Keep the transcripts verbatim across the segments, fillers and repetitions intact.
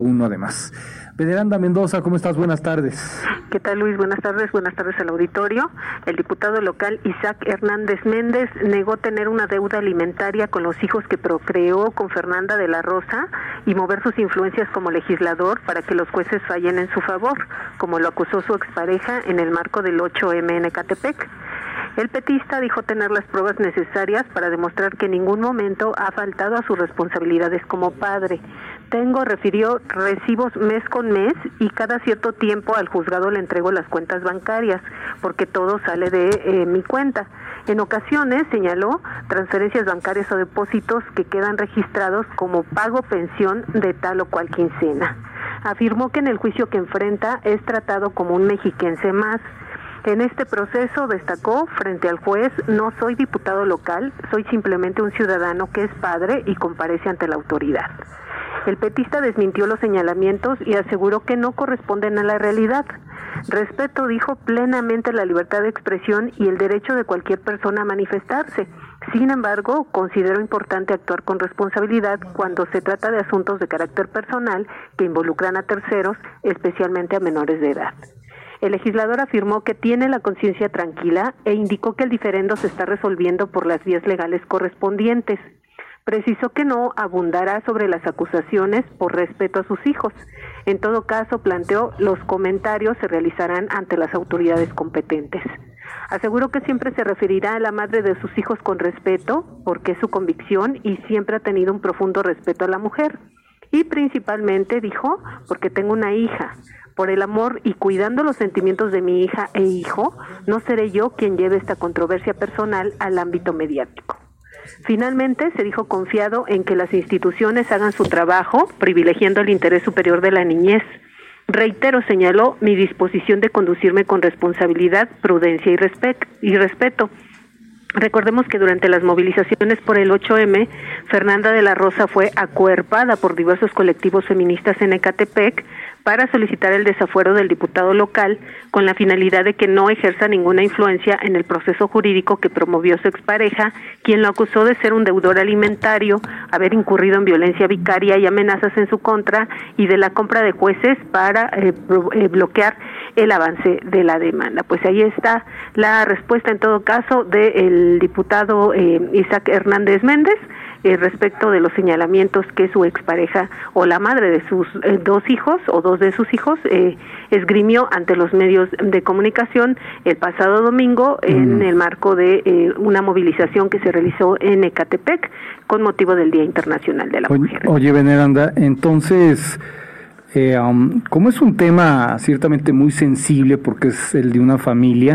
uno además. Veneranda Mendoza, ¿cómo estás? Buenas tardes. ¿Qué tal, Luis? Buenas tardes, buenas tardes al auditorio. El diputado local Isaac Hernández Méndez negó tener una deuda alimentaria con los hijos que procreó con Fernanda de la Rosa y mover sus influencias como legislador para que los jueces fallen en su favor, como lo acusó su expareja en el marco del ocho eme en Ecatepec. El petista dijo tener las pruebas necesarias para demostrar que en ningún momento ha faltado a sus responsabilidades como padre. Tengo, refirió, recibos mes con mes y cada cierto tiempo al juzgado le entrego las cuentas bancarias, porque todo sale de eh, mi cuenta. En ocasiones, señaló, transferencias bancarias o depósitos que quedan registrados como pago pensión de tal o cual quincena. Afirmó que en el juicio que enfrenta es tratado como un mexiquense más. En este proceso, destacó, frente al juez, no soy diputado local, soy simplemente un ciudadano que es padre y comparece ante la autoridad. El petista desmintió los señalamientos y aseguró que no corresponden a la realidad. Respeto, dijo, plenamente la libertad de expresión y el derecho de cualquier persona a manifestarse. Sin embargo, considero importante actuar con responsabilidad cuando se trata de asuntos de carácter personal que involucran a terceros, especialmente a menores de edad. El legislador afirmó que tiene la conciencia tranquila e indicó que el diferendo se está resolviendo por las vías legales correspondientes. Precisó que no abundará sobre las acusaciones por respeto a sus hijos. En todo caso, planteó, los comentarios se realizarán ante las autoridades competentes. Aseguró que siempre se referirá a la madre de sus hijos con respeto, porque es su convicción y siempre ha tenido un profundo respeto a la mujer. Y principalmente, dijo, porque tengo una hija. Por el amor y cuidando los sentimientos de mi hija e hijo, no seré yo quien lleve esta controversia personal al ámbito mediático. Finalmente, se dijo confiado en que las instituciones hagan su trabajo, privilegiando el interés superior de la niñez. Reitero, señaló, mi disposición de conducirme con responsabilidad, prudencia y, respect- y respeto. Recordemos que durante las movilizaciones por el ocho eme, Fernanda de la Rosa fue acuerpada por diversos colectivos feministas en Ecatepec para solicitar el desafuero del diputado local con la finalidad de que no ejerza ninguna influencia en el proceso jurídico que promovió su expareja, quien lo acusó de ser un deudor alimentario, haber incurrido en violencia vicaria y amenazas en su contra y de la compra de jueces para eh, eh, bloquear el avance de la demanda. Pues ahí está la respuesta en todo caso del diputado eh, Isaac Hernández Méndez eh, respecto de los señalamientos que su expareja o la madre de sus eh, dos hijos o dos de sus hijos eh, esgrimió ante los medios de comunicación el pasado domingo en mm. el marco de eh, una movilización que se realizó en Ecatepec con motivo del Día Internacional de la Oye, Mujer. Oye, Veneranda, entonces, eh, um, como es un tema ciertamente muy sensible porque es el de una familia,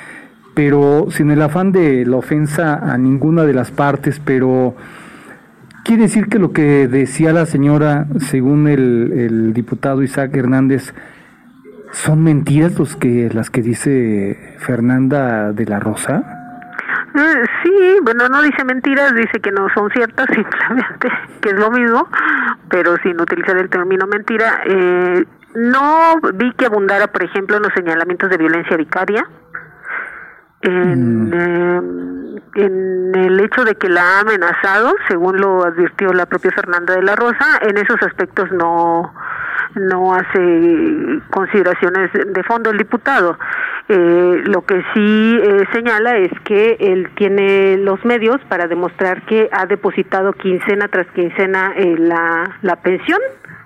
pero sin el afán de la ofensa a ninguna de las partes, pero quiere decir que lo que decía la señora, según el, el diputado Isaac Hernández, ¿son mentiras los que las que dice Fernanda de la Rosa? Sí, bueno, no dice mentiras, dice que no son ciertas, simplemente que es lo mismo, pero sin utilizar el término mentira. Eh, no vi que abundara, por ejemplo, en los señalamientos de violencia vicaria, en, mm. eh, en el hecho de que la ha amenazado, según lo advirtió la propia Fernanda de la Rosa. En esos aspectos no no hace consideraciones de fondo el diputado. Eh, lo que sí eh, señala es que él tiene los medios para demostrar que ha depositado quincena tras quincena eh, la, la pensión.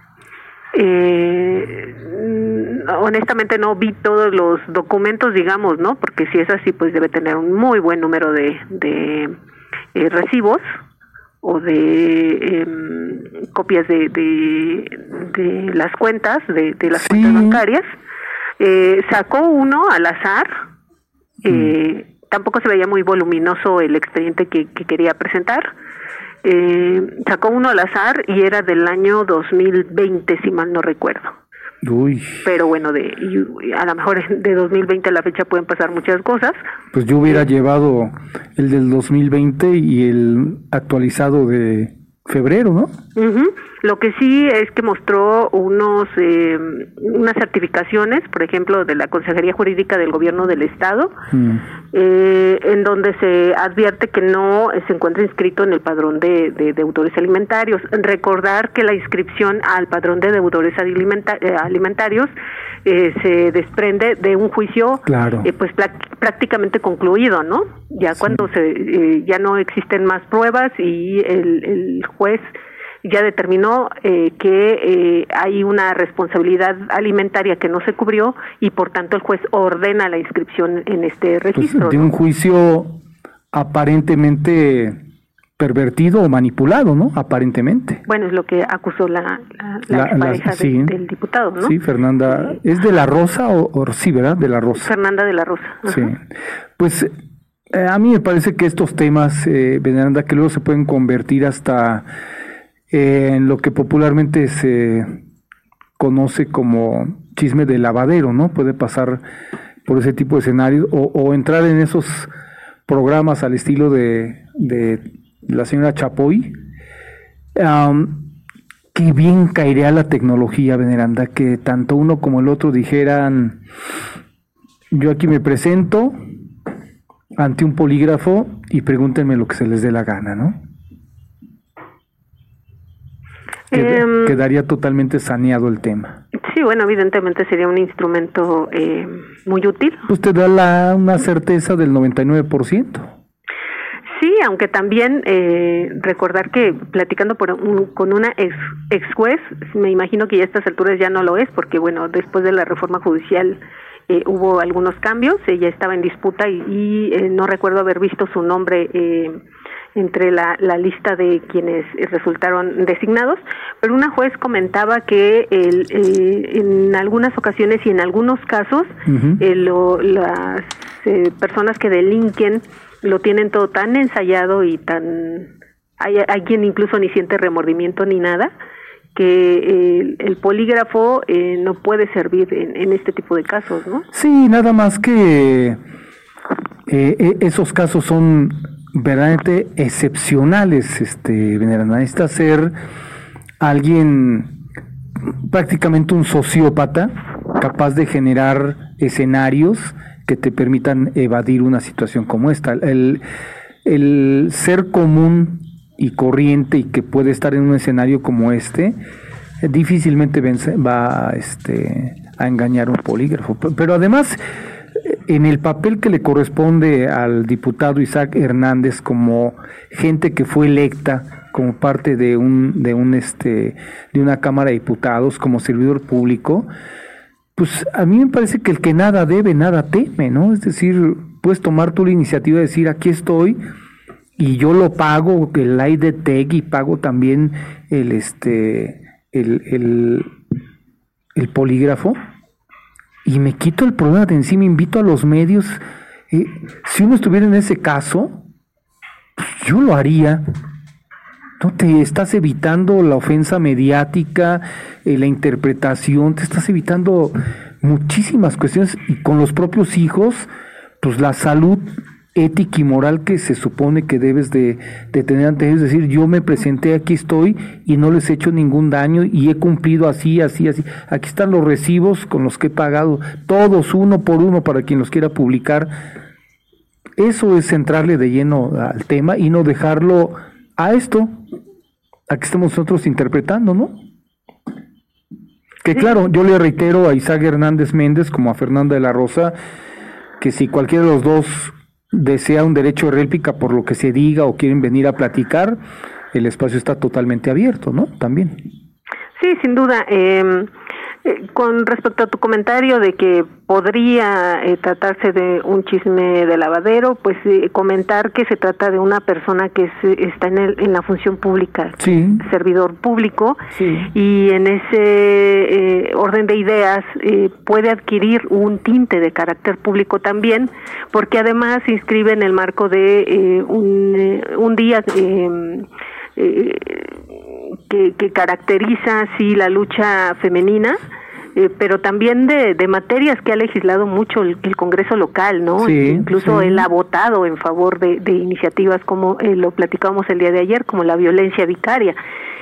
Eh, honestamente no vi todos los documentos, digamos, ¿no? Porque si es así, pues debe tener un muy buen número de, de eh, recibos o de eh, copias de, de, de las cuentas, de, de las sí. cuentas bancarias. Eh, sacó uno al azar, eh, mm. tampoco se veía muy voluminoso el expediente que, que quería presentar. Eh, sacó uno al azar y era del año dos mil veinte, si mal no recuerdo. Uy. Pero bueno, de a lo mejor de dos mil veinte a la fecha pueden pasar muchas cosas. Pues yo hubiera eh, llevado el del dos mil veinte y el actualizado de febrero, ¿no? Uh-huh. Lo que sí es que mostró unos eh, unas certificaciones, por ejemplo, de la Consejería Jurídica del Gobierno del Estado, mm. eh, en donde se advierte que no se encuentra inscrito en el padrón de, de deudores alimentarios. Recordar que la inscripción al padrón de deudores alimenta- eh, alimentarios eh, se desprende de un juicio claro. eh, pues pl- prácticamente concluido, ¿no? Ya sí. cuando se eh, ya no existen más pruebas y el, el juez ya determinó eh, que eh, hay una responsabilidad alimentaria que no se cubrió y por tanto el juez ordena la inscripción en este registro. Pues de ¿no? un juicio aparentemente pervertido o manipulado, ¿no? Aparentemente. Bueno, es lo que acusó la, la, la, la pareja sí, de, del diputado, ¿no? Sí, Fernanda, sí. ¿Es de la Rosa o, o sí, verdad? De la Rosa. Fernanda de la Rosa. Ajá. Sí, pues eh, a mí me parece que estos temas, eh, Veneranda, que luego se pueden convertir hasta en lo que popularmente se conoce como chisme de lavadero, ¿no? Puede pasar por ese tipo de escenarios o, o entrar en esos programas al estilo de, de la señora Chapoy. Um, qué bien caería la tecnología, Veneranda, que tanto uno como el otro dijeran, yo aquí me presento ante un polígrafo y pregúntenme lo que se les dé la gana, ¿no? Qued- quedaría totalmente saneado el tema. Sí, bueno, evidentemente sería un instrumento eh, muy útil. Pues te da la, una certeza del noventa y nueve por ciento. Sí, aunque también eh, recordar que platicando por un, con una ex, ex juez, me imagino que ya a estas alturas ya no lo es, porque bueno, después de la reforma judicial eh, hubo algunos cambios, ella estaba en disputa y, y eh, no recuerdo haber visto su nombre eh, entre la, la lista de quienes resultaron designados, pero una juez comentaba que el, eh, en algunas ocasiones y en algunos casos uh-huh. eh, lo, las eh, personas que delinquen lo tienen todo tan ensayado y tan... Hay, hay quien incluso ni siente remordimiento ni nada, que el, el polígrafo eh, no puede servir en, en este tipo de casos, ¿no? Sí, nada más que eh, esos casos son verdaderamente excepcionales, este, Veneranda. Necesita ser alguien prácticamente un sociópata capaz de generar escenarios que te permitan evadir una situación como esta. El, el ser común y corriente y que puede estar en un escenario como este difícilmente va este, a engañar un polígrafo. Pero además, en el papel que le corresponde al diputado Isaac Hernández como gente que fue electa como parte de un de un este de una Cámara de Diputados como servidor público, pues a mí me parece que el que nada debe, nada teme, ¿no? Es decir, puedes tomar tú la iniciativa de decir, aquí estoy y yo lo pago, el I D T E C, y pago también el este el el, el polígrafo, y me quito el problema de encima, invito a los medios. Eh, si uno estuviera en ese caso, pues yo lo haría. No te estás evitando la ofensa mediática, eh, la interpretación, te estás evitando muchísimas cuestiones, y con los propios hijos, pues la salud ética y moral que se supone que debes de, de tener ante ellos, es decir, yo me presenté, aquí estoy y no les he hecho ningún daño y he cumplido así, así, así. Aquí están los recibos con los que he pagado, todos uno por uno para quien los quiera publicar. Eso es entrarle de lleno al tema y no dejarlo a esto, a que estamos nosotros interpretando, ¿no? Que claro, yo le reitero a Isaac Hernández Méndez como a Fernanda de la Rosa que si cualquiera de los dos desea un derecho de réplica por lo que se diga o quieren venir a platicar, el espacio está totalmente abierto, ¿no? También. Sí, sin duda. Eh, eh, con respecto a tu comentario de que podría eh, tratarse de un chisme de lavadero, pues eh, comentar que se trata de una persona que es, está en, el, en la función pública, sí. servidor público, sí. y en ese eh, orden de ideas eh, puede adquirir un tinte de carácter público también, porque además se inscribe en el marco de eh, un, eh, un día eh, eh, que, que caracteriza así la lucha femenina, eh, pero también de, de materias que ha legislado mucho el, el Congreso local, ¿no? Sí, Incluso sí. él ha votado en favor de, de iniciativas como eh, lo platicábamos el día de ayer, como la violencia vicaria.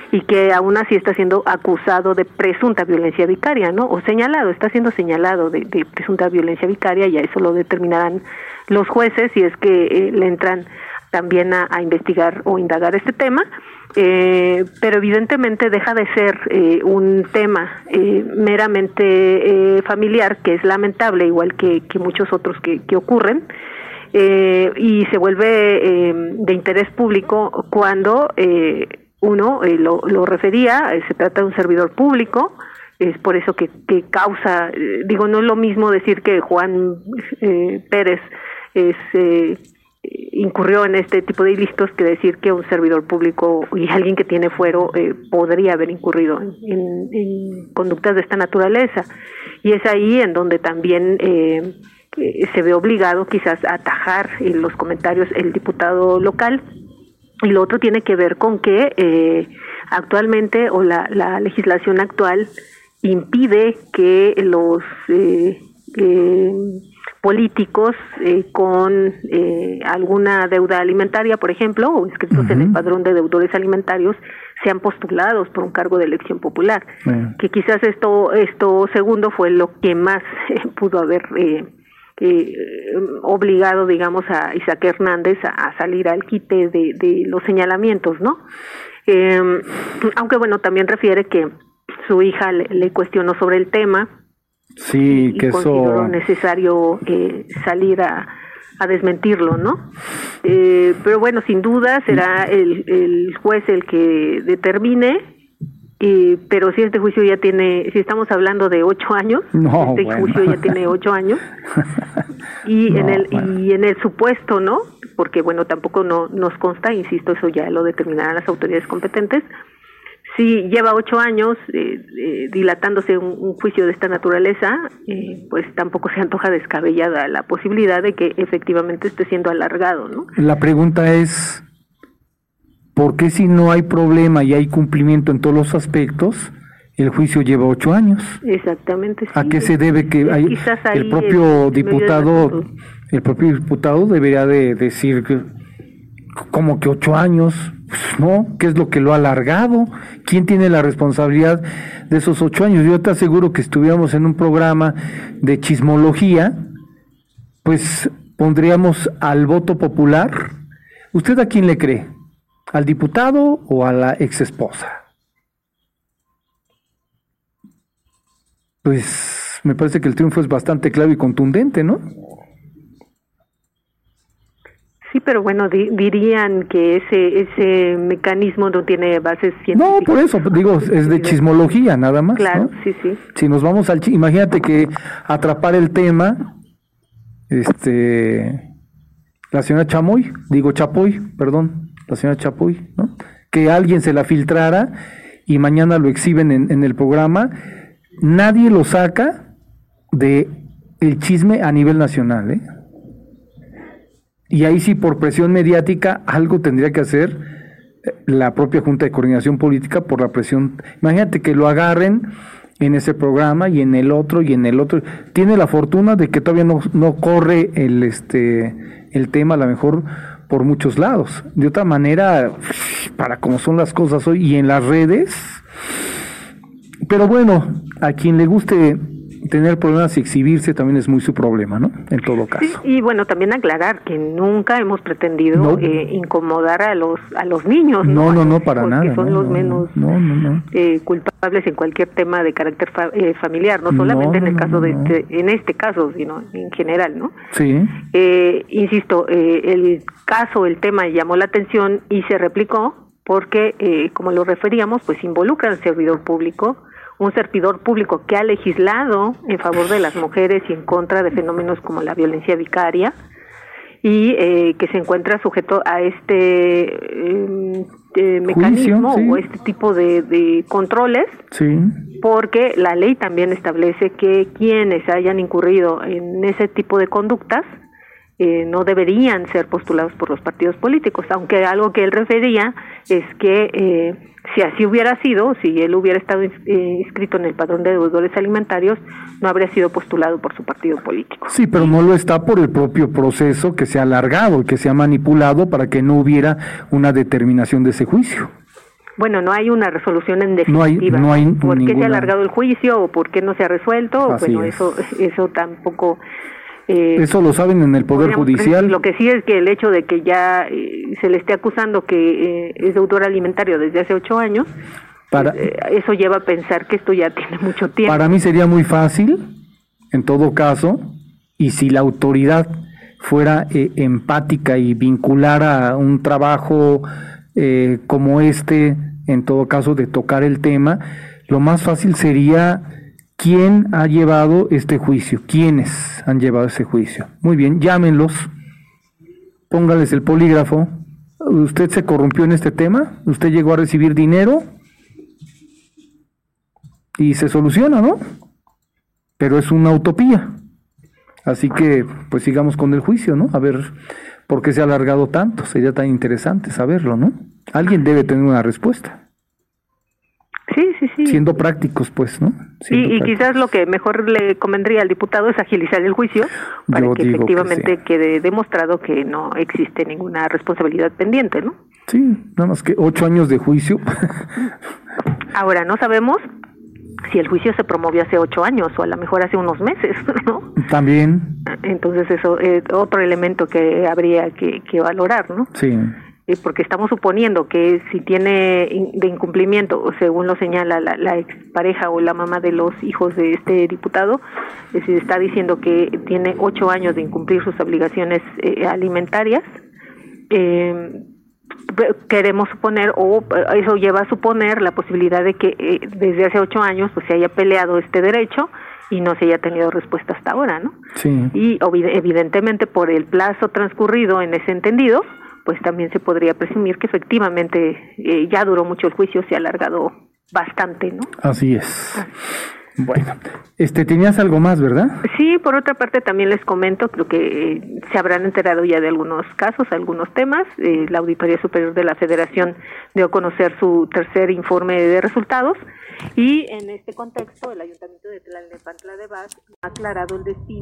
y que aún así está siendo acusado de presunta violencia vicaria, ¿no? O señalado, está siendo señalado de, de presunta violencia vicaria, y a eso lo determinarán los jueces si es que eh, le entran también a, a investigar o indagar este tema, eh, pero evidentemente deja de ser eh, un tema eh, meramente eh, familiar, que es lamentable, igual que, que muchos otros que, que ocurren, eh, y se vuelve eh, de interés público cuando eh, uno eh, lo, lo refería, eh, se trata de un servidor público. Es por eso que, que causa, eh, digo, no es lo mismo decir que Juan eh, Pérez es eh, incurrió en este tipo de ilícitos que decir que un servidor público y alguien que tiene fuero eh, podría haber incurrido en, en, en conductas de esta naturaleza. Y es ahí en donde también eh, eh, se ve obligado quizás a atajar en los comentarios el diputado local. Y lo otro tiene que ver con que eh, actualmente, o la, la legislación actual impide que los eh, eh, políticos eh, con eh, alguna deuda alimentaria, por ejemplo, o inscritos uh-huh. en el padrón de deudores alimentarios, sean postulados por un cargo de elección popular. Uh-huh. Que quizás esto esto segundo fue lo que más eh, pudo haber eh, eh, obligado, digamos, a Isaac Hernández a, a salir al quite de, de los señalamientos, ¿no? Eh, aunque bueno, también refiere que su hija le, le cuestionó sobre el tema. Sí, y que consideró eso necesario eh, salir a, a desmentirlo, ¿no? Eh, pero bueno, sin duda será el, el juez el que determine, eh, pero si este juicio ya tiene, si estamos hablando de ocho años, no, este bueno. juicio ya tiene ocho años, y no, en el bueno. y en el supuesto, ¿no? Porque bueno, tampoco no nos consta, insisto, eso ya lo determinarán las autoridades competentes. Si lleva ocho años eh, eh, dilatándose un, un juicio de esta naturaleza, eh, pues tampoco se antoja descabellada la posibilidad de que efectivamente esté siendo alargado, ¿no? La pregunta es, ¿por qué si no hay problema y hay cumplimiento en todos los aspectos, el juicio lleva ocho años? Exactamente. Sí. ¿A qué se debe que hay, el propio el, diputado, el propio diputado debería de decir que como que ocho años? Pues no, ¿qué es lo que lo ha alargado? ¿Quién tiene la responsabilidad de esos ocho años? Yo te aseguro que estuviéramos en un programa de chismología, pues pondríamos al voto popular. ¿Usted a quién le cree? ¿Al diputado o a la exesposa? Pues me parece que el triunfo es bastante claro y contundente, ¿no? Sí, pero bueno, di, dirían que ese ese mecanismo no tiene bases científicas. No, por eso, digo, es de chismología nada más. Claro, ¿no? sí, sí. Si nos vamos al... Imagínate que atrapar el tema, este, la señora Chamoy, digo Chapoy, perdón, la señora Chapoy, ¿no? Que alguien se la filtrara y mañana lo exhiben en, en el programa, nadie lo saca de el chisme a nivel nacional, ¿eh? Y ahí sí, por presión mediática, algo tendría que hacer la propia Junta de Coordinación Política por la presión. Imagínate que lo agarren en ese programa y en el otro y en el otro. Tiene la fortuna de que todavía no, no corre el este el tema, a lo mejor, por muchos lados. De otra manera, para como son las cosas hoy y en las redes. Pero bueno, a quien le guste tener problemas y exhibirse también es muy su problema, ¿no? En todo caso. Sí, y bueno, también aclarar que nunca hemos pretendido no. eh, incomodar a los a los niños, no, no, no, no, para nada, que son no, los no, menos no, no, no. Eh, culpables en cualquier tema de carácter fa eh, familiar, no solamente no, en el caso no, de este, en este caso, sino en general, ¿no? Sí. Eh, insisto, eh, el caso, el tema llamó la atención y se replicó porque, eh, como lo referíamos, pues involucra al servidor público, un servidor público que ha legislado en favor de las mujeres y en contra de fenómenos como la violencia vicaria, y eh, que se encuentra sujeto a este eh, eh, mecanismo Juicio, sí. o este tipo de, de controles, sí. porque la ley también establece que quienes hayan incurrido en ese tipo de conductas eh, no deberían ser postulados por los partidos políticos, aunque algo que él refería es que eh, si así hubiera sido, si él hubiera estado eh, inscrito en el padrón de deudores alimentarios, no habría sido postulado por su partido político. Sí, pero no lo está por el propio proceso que se ha alargado y que se ha manipulado para que no hubiera una determinación de ese juicio. Bueno, no hay una resolución en definitiva. No hay, no hay ¿Por ninguna... qué se ha alargado el juicio o por qué no se ha resuelto? Así bueno, es. eso eso tampoco... Eh, eso lo saben en el Poder Judicial. Lo que sí es que el hecho de que ya eh, se le esté acusando que eh, es deudor alimentario desde hace ocho años, para, pues, eh, eso lleva a pensar que esto ya tiene mucho tiempo. Para mí sería muy fácil, en todo caso, y si la autoridad fuera eh, empática y vinculara un trabajo eh, como este, en todo caso de tocar el tema, lo más fácil sería quién ha llevado este juicio, quiénes han llevado ese juicio. Muy bien, llámenlos, póngales el polígrafo. ¿Usted se corrompió en este tema? ¿Usted llegó a recibir dinero? Y se soluciona, ¿no? Pero es una utopía. Así que, pues sigamos con el juicio, ¿no? A ver por qué se ha alargado tanto. Sería tan interesante saberlo, ¿no? Alguien debe tener una respuesta. Sí, sí, sí. Siendo prácticos, pues, ¿no? Siendo y, y quizás lo que mejor le convendría al diputado es agilizar el juicio para Yo que efectivamente que sí. quede demostrado que no existe ninguna responsabilidad pendiente, ¿no? Sí, nada más que ocho años de juicio. Ahora, no sabemos si el juicio se promovió hace ocho años o a lo mejor hace unos meses, ¿no? También. Entonces eso es otro elemento que habría que, que valorar, ¿no? Sí. Porque estamos suponiendo que si tiene de incumplimiento, según lo señala la, la expareja o la mamá de los hijos de este diputado, es decir, está diciendo que tiene ocho años de incumplir sus obligaciones eh, alimentarias, eh, queremos suponer, o eso lleva a suponer la posibilidad de que eh, desde hace ocho años pues se haya peleado este derecho y no se haya tenido respuesta hasta ahora, ¿no? Sí. Y evidentemente por el plazo transcurrido en ese entendido, pues también se podría presumir que efectivamente eh, ya duró mucho el juicio, se ha alargado bastante, ¿no? Así es. Ah. Bueno, este, tenías algo más, ¿verdad? Sí, por otra parte también les comento, creo que eh, se habrán enterado ya de algunos casos, algunos temas. Eh, la Auditoría Superior de la Federación dio a conocer su tercer informe de resultados y en este contexto el Ayuntamiento de Tlalnepantla de Vaz ha aclarado el destino